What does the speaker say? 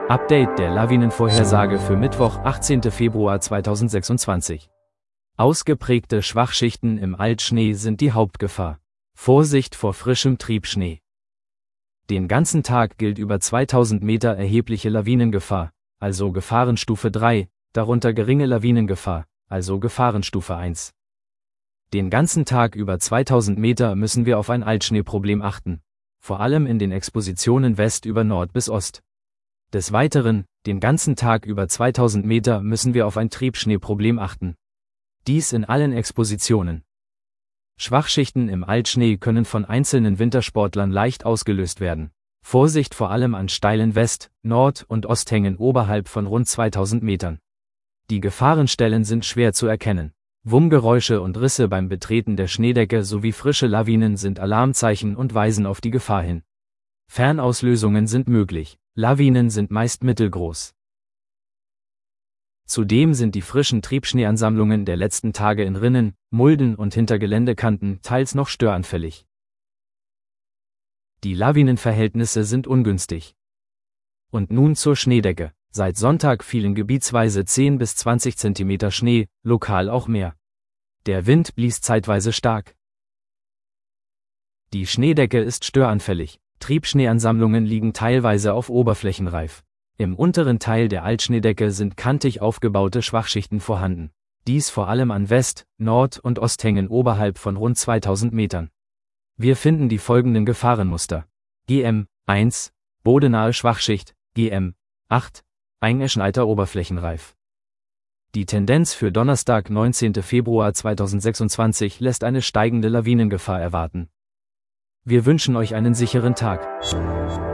Update der Lawinenvorhersage für Mittwoch, 18. Februar 2026. Ausgeprägte Schwachschichten im Altschnee sind die Hauptgefahr. Vorsicht vor frischem Triebschnee. Den ganzen Tag gilt über 2000 Meter erhebliche Lawinengefahr, also Gefahrenstufe 3, darunter geringe Lawinengefahr, also Gefahrenstufe 1. Den ganzen Tag über 2000 Meter müssen wir auf ein Altschneeproblem achten, vor allem in den Expositionen West über Nord bis Ost. Des Weiteren, den ganzen Tag über 2000 Meter müssen wir auf ein Triebschneeproblem achten. Dies in allen Expositionen. Schwachschichten im Altschnee können von einzelnen Wintersportlern leicht ausgelöst werden. Vorsicht vor allem an steilen West-, Nord- und Osthängen oberhalb von rund 2000 Metern. Die Gefahrenstellen sind schwer zu erkennen. Wummgeräusche und Risse beim Betreten der Schneedecke sowie frische Lawinen sind Alarmzeichen und weisen auf die Gefahr hin. Fernauslösungen sind möglich. Lawinen sind meist mittelgroß. Zudem sind die frischen Triebschneeansammlungen der letzten Tage in Rinnen, Mulden und hinter Geländekanten teils noch störanfällig. Die Lawinenverhältnisse sind ungünstig. Und nun zur Schneedecke. Seit Sonntag fielen gebietsweise 10 bis 20 cm Schnee, lokal auch mehr. Der Wind blies zeitweise stark. Die Schneedecke ist störanfällig. Triebschneeansammlungen liegen teilweise auf Oberflächenreif. Im unteren Teil der Altschneedecke sind kantig aufgebaute Schwachschichten vorhanden. Dies vor allem an West-, Nord- und Osthängen oberhalb von rund 2000 Metern. Wir finden die folgenden Gefahrenmuster. GM1, bodenahe Schwachschicht, GM8, eingeschneiter Oberflächenreif. Die Tendenz für Donnerstag, 19. Februar 2026 lässt eine steigende Lawinengefahr erwarten. Wir wünschen euch einen sicheren Tag.